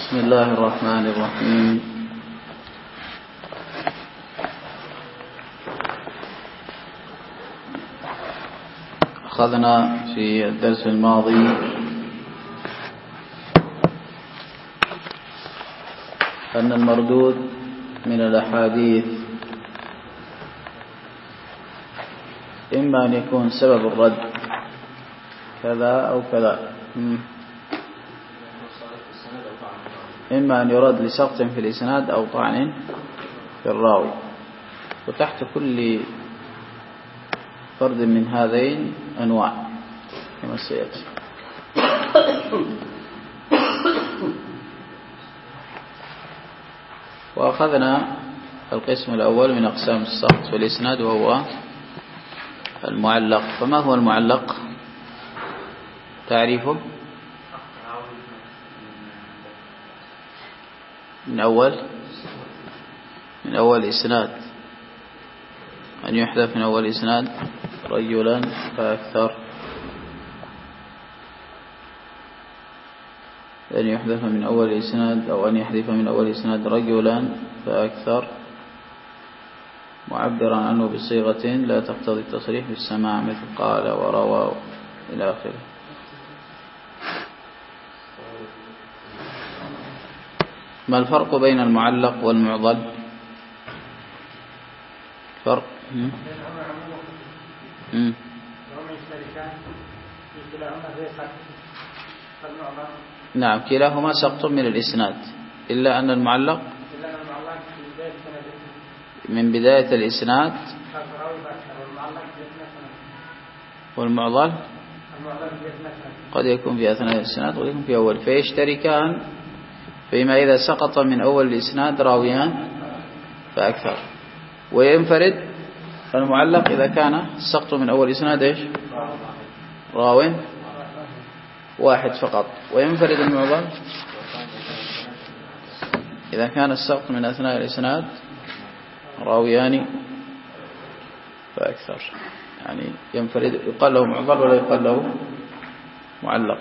بسم الله الرحمن الرحيم. أخذنا في الدرس الماضي أن المردود من الأحاديث إما أن يكون سبب الرد كذا أو كذا، إما أن يرد لسقط في الإسناد أو طعن في الراوي، وتحت كل فرد من هذين أنواع كما سيأتي. وأخذنا القسم الأول من أقسام السقط في الإسناد وهو المعلق. فما هو المعلق؟ تعريفه من أول إسناد، أن يحذف من أول إسناد رجلا فأكثر، أن يحذف من أول إسناد أو أن يحذف من أول إسناد رجلا فأكثر معبرا عنه بصيغة لا تقتضي التصريح بالسماع، مثل قال وروى إلى آخره. ما الفرق بين المعلق والمعضل؟ فرق نعم، كلاهما سقط من الإسناد، إلا أن المعلق من بداية الإسناد، والمعضل قد يكون في أثناء الإسناد ويكون في أول، فيشتركان فيما إذا سقط من أول الإسناد راويان فأكثر، وينفرد المعلق إذا كان السقط من أول الإسناد إيش؟ راو واحد فقط، وينفرد المعضل إذا كان السقط من أثناء الإسناد راويان فأكثر، يعني ينفرد، يقال له معضل ولا يقال له معلق.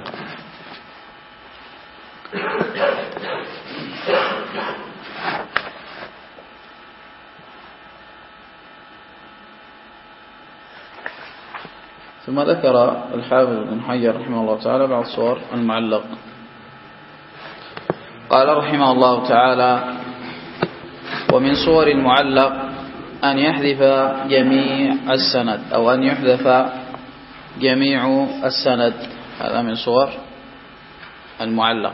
ثم ذكر الحافظ بن حجر رحمه الله تعالى بعض صور المعلق. قال رحمه الله تعالى: ومن صور المعلق أن يحذف جميع السند أو أن يحذف جميع السند، هذا من صور المعلق.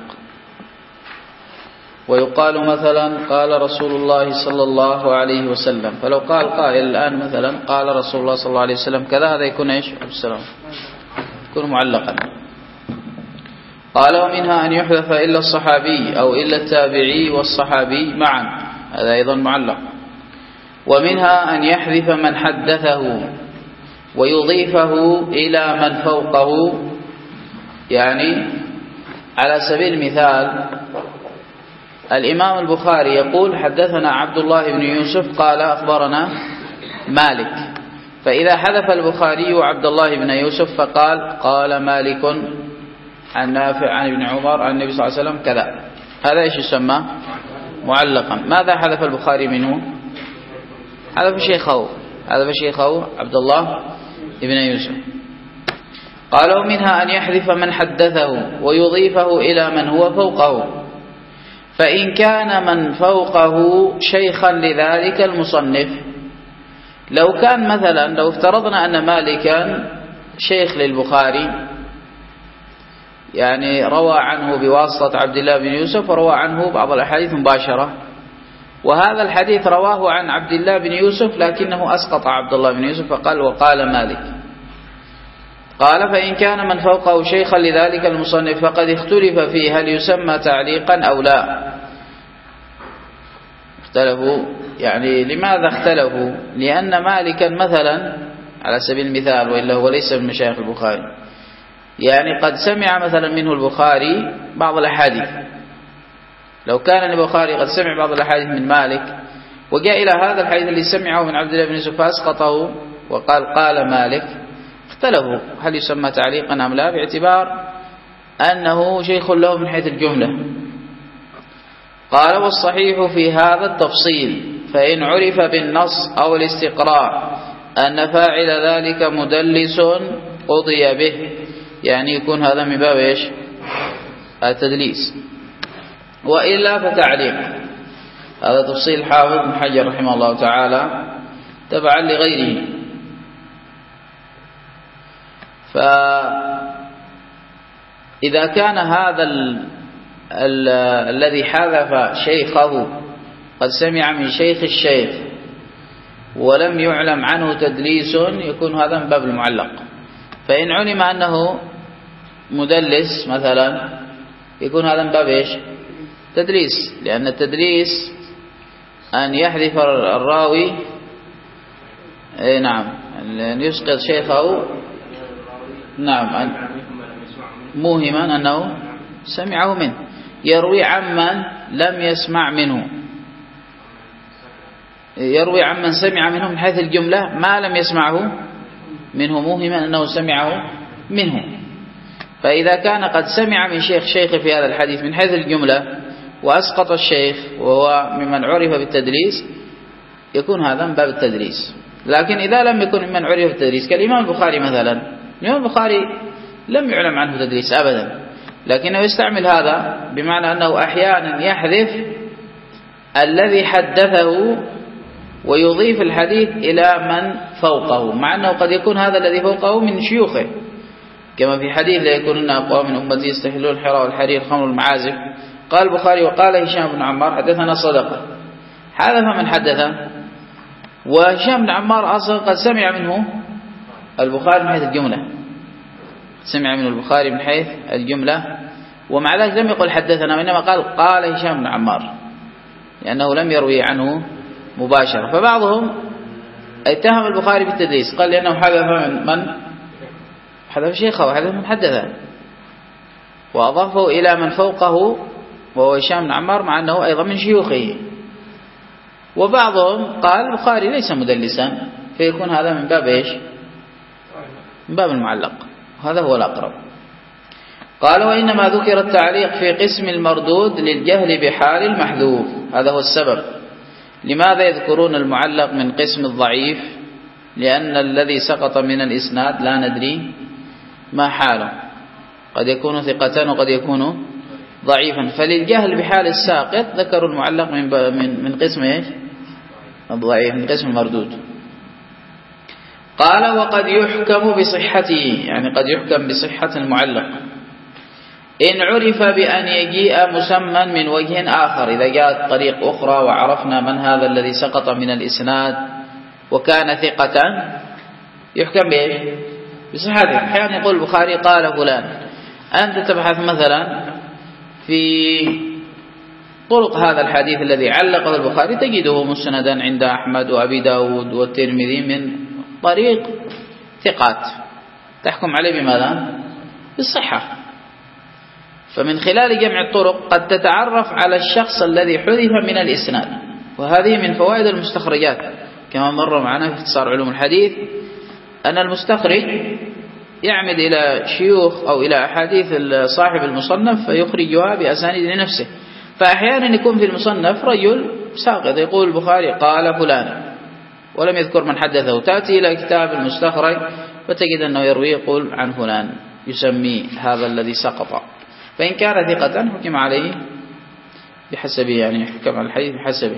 ويقال مثلا قال رسول الله صلى الله عليه وسلم، فلو قال قائل الآن مثلا قال رسول الله صلى الله عليه وسلم كذا، هذا يكون ايش؟ السلام، يكون معلقا. قال: ومنها أن يحذف إلا الصحابي أو إلا التابعي والصحابي معا، هذا أيضا معلق. ومنها أن يحذف من حدثه ويضيفه إلى من فوقه، يعني على سبيل المثال الإمام البخاري يقول حدثنا عبد الله بن يوسف قال أخبرنا مالك، فإذا حذف البخاري عبد الله بن يوسف فقال قال مالك عن نافع عن ابن عمر عن النبي صلى الله عليه وسلم كذا، هذا ايش يسمى؟ معلقا. ماذا حذف البخاري منه؟ حذف شيخه عبد الله بن يوسف. قال: ومنها أن يحذف من حدثه ويضيفه إلى من هو فوقه، فإن كان من فوقه شيخا لذلك المصنف. لو كان مثلا، لو افترضنا أن مالكا شيخ للبخاري، يعني روى عنه بواسطة عبد الله بن يوسف وروى عنه بعض الأحاديث مباشرة، وهذا الحديث رواه عن عبد الله بن يوسف لكنه أسقط عبد الله بن يوسف فقال وقال مالك. قال: فإن كان من فوقه شيخا لذلك المصنف فقد اختلف فيه هل يسمى تعليقا أو لا. اختلفوا، يعني لماذا اختلفوا؟ لأن مالكا مثلا على سبيل المثال، وإلا هو ليس من مشايخ البخاري، يعني قد سمع مثلا منه البخاري بعض الأحاديث. لو كان البخاري قد سمع بعض الأحاديث من مالك وجاء إلى هذا الحديث الذي سمعه من عبد الله بن يوسف فأسقطه وقال قال مالك، اختلفوا هل يسمى تعليقا أم لا، باعتبار أنه شيخ له من حيث الجملة. قال والصحيح في هذا التفصيل، فإن عرف بالنص أو الاستقراء أن فاعل ذلك مدلس قضي به، يعني يكون هذا من باب إيش؟ التدليس. وإلا فتعليق. هذا تفصيل الحافظ ابن حجر رحمه الله تعالى تبعا لغيره. فإذا كان هذا الذي حذف شيخه قد سمع من شيخ الشيخ ولم يعلم عنه تدليس، يكون هذا من باب المعلق. فإن علم أنه مدلس مثلا يكون هذا من باب إيش؟ تدليس، لأن التدليس أن يحذف الراوي نعم أن يسقط شيخه، نعم موهما أنه سمعه منه، يروي عمن لم يسمع منه، يروي عمن سمع منه من حيث الجملة ما لم يسمعه منه موهما أنه سمعه منه. فإذا كان قد سمع من شيخ في هذا الحديث من حيث الجملة وأسقط الشيخ وهو ممن عرف بالتدليس يكون هذا من باب التدليس. لكن إذا لم يكن ممن عرف بالتدليس كالإمام البخاري مثلا، الإمام البخاري لم يعلم عنه تدليس أبدا، لكنه يستعمل هذا بمعنى أنه أحيانا يحذف الذي حدثه ويضيف الحديث إلى من فوقه، مع أنه قد يكون هذا الذي فوقه من شيوخه، كما في حديث لا يكونن أقوام من أمتي يستحلون الحرى والحرير الخمر والمعازف. قال البخاري وقال هشام بن عمار حدثنا صدقة، حذف من حدثه، وهشام بن عمار أصلا قد سمع منه البخاري من حيث الجملة، سمع منه البخاري من حيث الجملة، ومع ذلك لم يقل حدثنا، وإنما قال هشام بن عمار لأنه لم يروي عنه مباشرة. فبعضهم اتهم البخاري بالتدليس، قال لأنه حذف من حذف شيخه وحذف من حدثه وأضافه إلى من فوقه وهو هشام بن عمار، مع أنه أيضا من شيوخه. وبعضهم قال البخاري ليس مدلسا، فيكون هذا من باب إيش؟ من باب المعلق، هذا هو الأقرب. قال وإنما ذكر التعليق في قسم المردود للجهل بحال المحذوف، هذا هو السبب. لماذا يذكرون المعلق من قسم الضعيف؟ لأن الذي سقط من الإسناد لا ندري ما حاله، قد يكون ثقة وقد يكون ضعيفا، فللجهل بحال الساقط ذكروا المعلق من قسم إيش؟ الضعيف، من قسم المردود. قال وقد يحكم بصحته، يعني قد يحكم بصحة المعلق إن عرف بأن يجيء مسمى من وجه آخر. إذا جاءت طريق أخرى وعرفنا من هذا الذي سقط من الإسناد وكان ثقة يحكم بإيش؟ بصحته. أحيانا يقول البخاري قال فلان، أنت تبحث مثلا في طرق هذا الحديث الذي علقه البخاري تجده مسندا عند أحمد وأبي داود والترمذي من طريق ثقات، تحكم عليه بماذا؟ بالصحة. فمن خلال جمع الطرق قد تتعرف على الشخص الذي حذف من الإسناد، وهذه من فوائد المستخرجات كما مر معنا في اختصار علوم الحديث، أن المستخرج يعمد إلى شيوخ أو إلى أحاديث صاحب المصنف فيخرجها بأسانيد لنفسه. فأحيانا يكون في المصنف رجل ساقط يقول البخاري قال فلان ولم يذكر من حدثه، تأتي إلى كتاب المستخرج فتجد أنه يروي يقول عن فلان، يسمي هذا الذي سقط، فإن كان ثقة حكم عليه بحسبه، يعني حكم على الحديث بحسبه.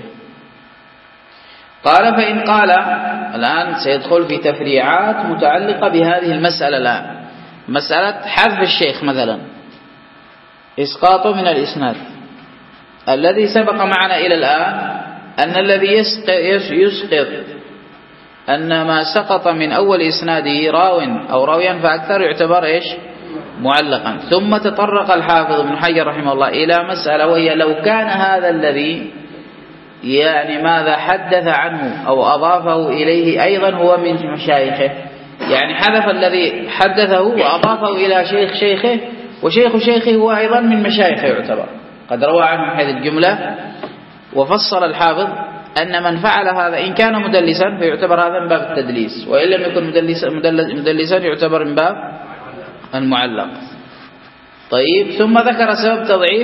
قال فإن قال، الآن سيدخل في تفريعات متعلقة بهذه المسألة. الآن مسألة حذف الشيخ مثلا، إسقاطه من الإسناد. الذي سبق معنا إلى الآن أن الذي يسقط أن ما سقط من أول إسناده راو أو راويان فأكثر يعتبر إيش؟ معلقا. ثم تطرق الحافظ ابن حجر رحمه الله إلى مسألة، وهي لو كان هذا الذي يعني ماذا حدث عنه أو أضافه إليه أيضا هو من مشايخه، يعني حذف الذي حدثه وأضافه إلى شيخه، وشيخ شيخه هو أيضا من مشايخه يعتبر، قد روى عنه من حيث الجملة. وفصل الحافظ أن من فعل هذا إن كان مدلسا فيعتبر هذا من باب التدليس، وإن لم يكن مدلسا يعتبر من باب المعلق. طيب، ثم ذكر سبب تضعيف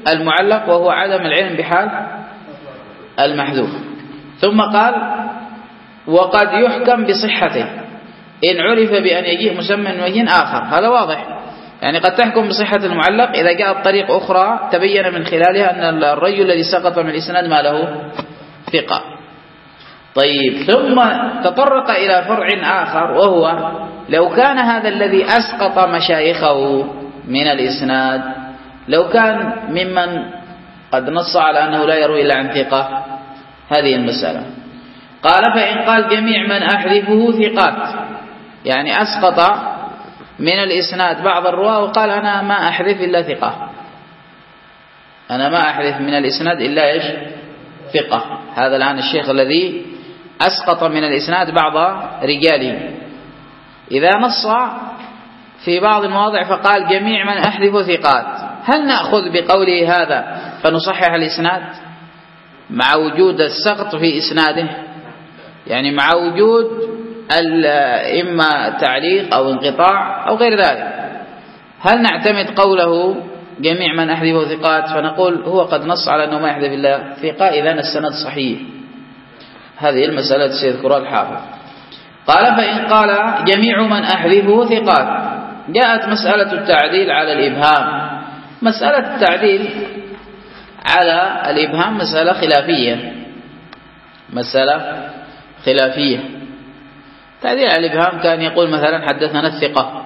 المعلق وهو عدم العلم بحال المحذوف. ثم قال وقد يحكم بصحته إن عرف بأن يجيء مسمى وجه آخر. هذا واضح، يعني قد تحكم بصحة المعلق إذا جاءت طريق أخرى تبين من خلالها أن الرجل الذي سقط من الإسناد ما له ثقة. طيب، ثم تطرق إلى فرع آخر، وهو لو كان هذا الذي أسقط مشايخه من الإسناد لو كان ممن قد نص على أنه لا يروي إلا عن ثقة، هذه المسألة. قال فإن قال جميع من أحذفه ثقات، يعني أسقط من الإسناد بعض الرواة وقال أنا ما أحذف إلا ثقة، أنا ما أحذف من الإسناد إلا إيش؟ ثقة. هذا الآن الشيخ الذي أسقط من الإسناد بعض رجاله، إذا نص في بعض المواضع فقال جميع من أحذف ثقات، هل نأخذ بقوله هذا فنصحح الإسناد مع وجود السقط في إسناده، يعني مع وجود إما تعليق أو انقطاع أو غير ذلك؟ هل نعتمد قوله جميع من أحذف ثقات فنقول هو قد نص على أنه ما يحذف إلا ثقة إذن السند صحيح؟ هذه المسألة سيذكرها الحافظ. قال فإن قال جميع من أحذفه ثقات، جاءت مسألة التعديل على الإبهام. مسألة التعديل على الإبهام مسألة خلافية، مسألة خلافية. تعديل على الإبهام كان يقول مثلا حدثنا الثقة،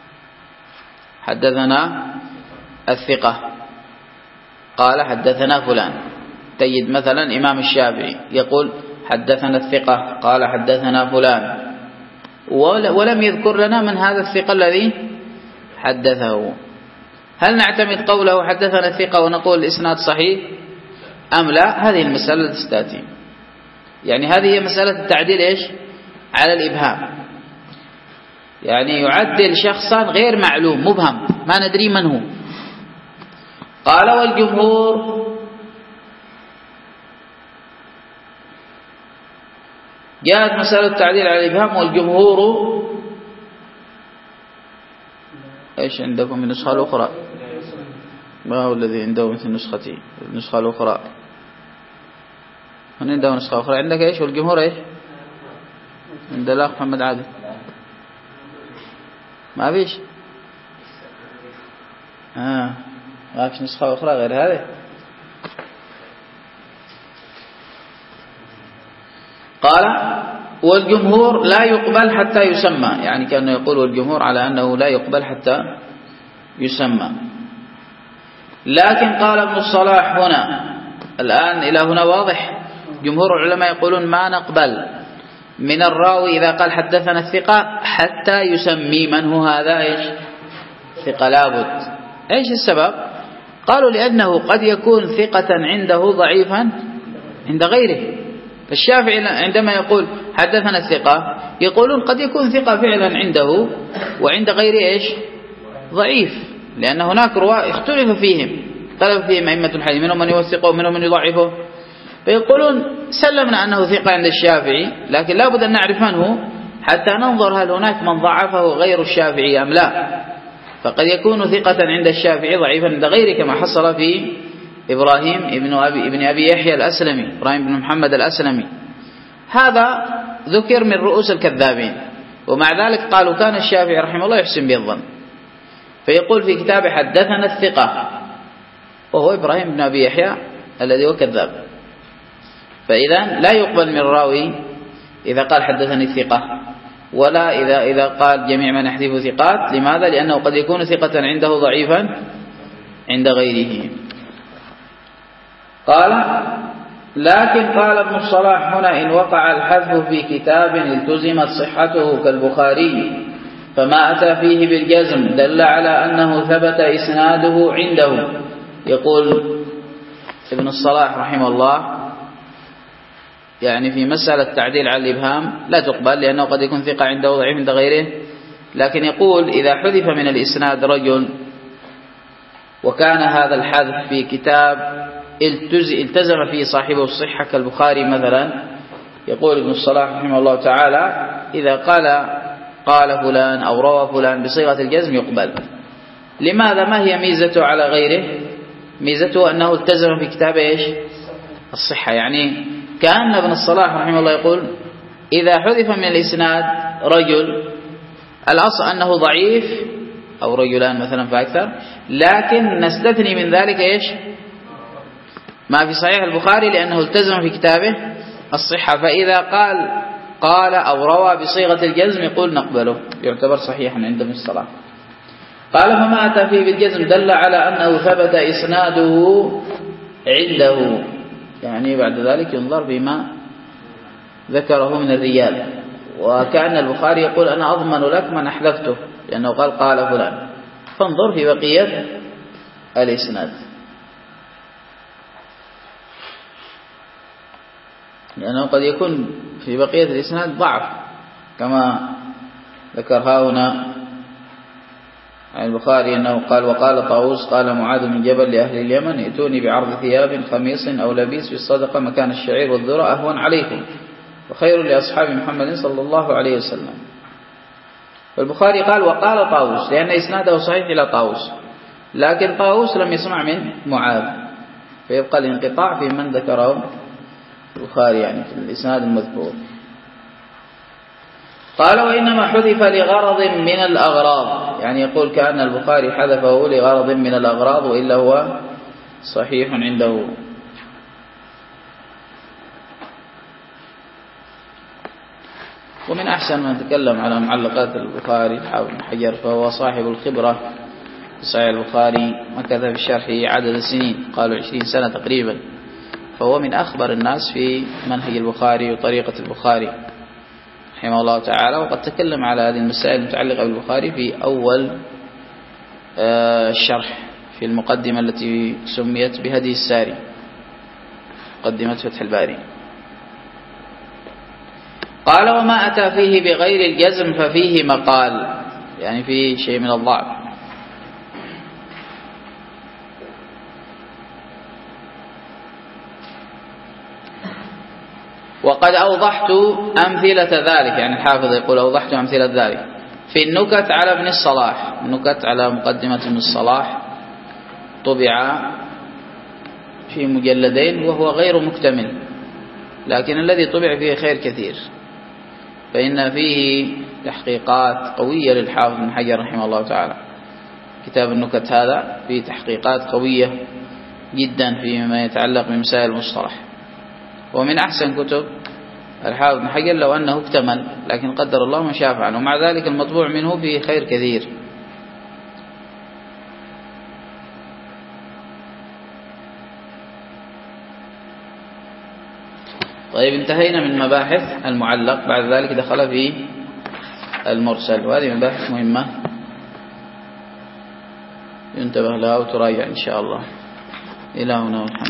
حدثنا الثقة، قال حدثنا فلان. تجد مثلا إمام الشافعي يقول حدثنا الثقة قال حدثنا فلان، ولم يذكر لنا من هذا الثقة الذي حدثه. هل نعتمد قوله حدثنا الثقة ونقول الإسناد صحيح أم لا؟ هذه المسألة تستاتي، يعني هذه هي مسألة التعديل إيش؟ على الإبهام، يعني يعدل شخصا غير معلوم مبهم ما ندري من هو. قال والجمهور جاءت مسألة التعديل على الإبهام، والجمهور إيش عندكم من النسخة الأخرى؟ ما هو الذي عنده مثل نسختي النسخة الأخرى؟ من عنده نسخة أخرى؟ عندك إيش؟ والجمهور إيش؟ عند الأخ محمد عادل ما فيش؟ ما فيش نسخة أخرى غير هذه؟ قال والجمهور لا يقبل حتى يسمى، يعني كأنه يقول والجمهور على أنه لا يقبل حتى يسمى. لكن قال ابن الصلاح هنا الآن إلى هنا واضح، جمهور العلماء يقولون ما نقبل من الراوي إذا قال حدثنا الثقة حتى يسمي من هو هذا إيش؟ ثقة لابد. إيش السبب؟ قالوا لأنه قد يكون ثقة عنده ضعيفا عند غيره. فالشافعي عندما يقول حدثنا الثقة يقولون قد يكون ثقة فعلا عنده وعند غيره إيش؟ ضعيف، لأن هناك رواة اختلف فيهم، اختلف فيهم أئمة الحديث، منهم من يوثقه ومنهم من يضعفه. فيقولون سلمنا أنه ثقة عند الشافعي، لكن لا بد أن نعرف من هو حتى ننظر هل هناك من ضعفه غير الشافعي أم لا. فقد يكون ثقة عند الشافعي ضعيفا عند غيره، كما حصل في إبراهيم ابن أبي يحيى الأسلمي، إبراهيم بن محمد الأسلمي، هذا ذكر من رؤوس الكذابين. ومع ذلك قالوا كان الشافعي رحمه الله يحسن به الظن، فيقول في كتابه حدثنا الثقة، وهو إبراهيم بن أبي يحيى الذي هو كذاب. فإذا لا يقبل من الراوي إذا قال حدثني الثقة، ولا إذا قال جميع من يحذف ثقات. لماذا؟ لأنه قد يكون ثقة عنده ضعيفا عند غيره. قال لكن قال ابن الصلاح هنا إن وقع الحذف في كتاب التزمت صحته كالبخاري فما أتى فيه بالجزم دل على أنه ثبت إسناده عنده. يقول ابن الصلاح رحمه الله يعني في مسألة تعديل على الإبهام لا تقبل، لأنه قد يكون ثقة عنده ضعيف عند غيره. لكن يقول إذا حذف من الإسناد رجل وكان هذا الحذف في كتاب التزم فيه صاحبه الصحة كالبخاري مثلا، يقول ابن الصلاح رحمه الله تعالى إذا قال فلان أو روى فلان بصيغة الجزم يقبل. لماذا؟ ما هي ميزته على غيره؟ ميزته أنه التزم في كتاب إيش؟ الصحة. يعني كأن ابن الصلاح رحمه الله يقول إذا حذف من الإسناد رجل الأصل أنه ضعيف أو رجلان مثلا فأكثر، لكن نستثني من ذلك إيش؟ ما في صحيح البخاري لأنه التزم في كتابه الصحة، فإذا قال أو روى بصيغة الجزم يقول نقبله، يعتبر صحيحا عند ابن الصلاح. قال فما أتى فيه بالجزم دل على أنه ثبت إسناده عنده، يعني بعد ذلك ينظر بما ذكره من الرجال، وكأن البخاري يقول أنا أضمن لك من أحذفته لأنه قال فلان، فانظر في بقية الإسناد، لأنه قد يكون في بقية الإسناد ضعف كما ذكرها هنا عن البخاري أنه قال وقال طاووس قال معاذ بن جبل لأهل اليمن ائتوني بعرض ثياب خميص أو لبيس في الصدقة مكان الشعير والذرة أهون عليكم وخير لأصحاب محمد صلى الله عليه وسلم. فالبخاري قال وقال طاووس لأن إسناده صحيح إلى طاووس، لكن طاووس لم يسمع من معاذ، فيبقى الانقطاع في من ذكره البخاري يعني في الإسناد المذكور. قال وإنما حذف لغرض من الأغراض، يعني يقول كأن البخاري حذفه لغرض من الأغراض وإلا هو صحيح عنده. ومن أحسن من تكلم على معلقات البخاري الحافظ بن حجر، فهو صاحب الخبرة في صحيح البخاري، مكث في شرحه عدد السنين، قالوا 20 سنة تقريبا، فهو من أخبر الناس في منهج البخاري وطريقة البخاري رحمه الله تعالى. وقد تكلم على هذه المسائل المتعلقة بالبخاري في أول الشرح في المقدمة التي سميت بهدي الساري، مقدمة فتح الباري. قال وما أتى فيه بغير الجزم ففيه مقال، يعني فيه شيء من الضعف. وقد أوضحت أمثلة ذلك، يعني الحافظ يقول أوضحت أمثلة ذلك في النكت على ابن الصلاح، النكت على مقدمة ابن الصلاح طبع في مجلدين وهو غير مكتمل، لكن الذي طبع فيه خير كثير، فإن فيه تحقيقات قوية للحافظ بن حجر رحمه الله تعالى. كتاب النكت هذا فيه تحقيقات قوية جدا فيما يتعلق بمسائل المصطلح، ومن أحسن كتب الحافظ بن حجر لو أنه اكتمل، لكن قدر الله ما شاء فعل، ومع ذلك المطبوع منه فيه خير كثير. طيب انتهينا من مباحث المعلق، بعد ذلك دخل في المرسل، وهذه مباحث مهمة ينتبه لها وتراجع إن شاء الله. إلى هنا والحمد.